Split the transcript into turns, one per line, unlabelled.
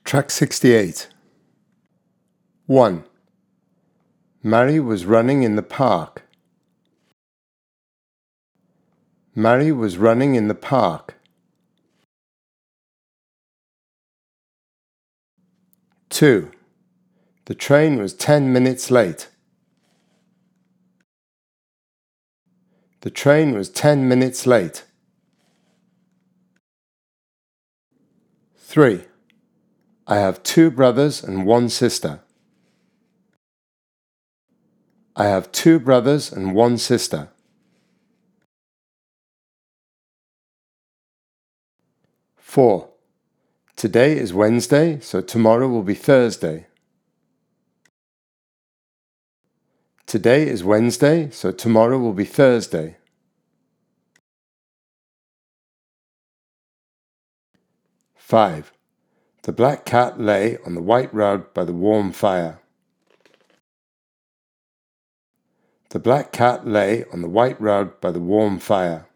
Track 68. 1. Mary was running in the park. Mary was running in the park. 2. The train was 10 minutes late. The train was 10 minutes late. 3. I have 2 brothers and 1 sister. I have 2 brothers and 1 sister. 4. Today is Wednesday, so tomorrow will be Thursday. Today is Wednesday, so tomorrow will be Thursday. 5. The black cat lay on the white rug by the warm fire. The black cat lay on the white rug by the warm fire.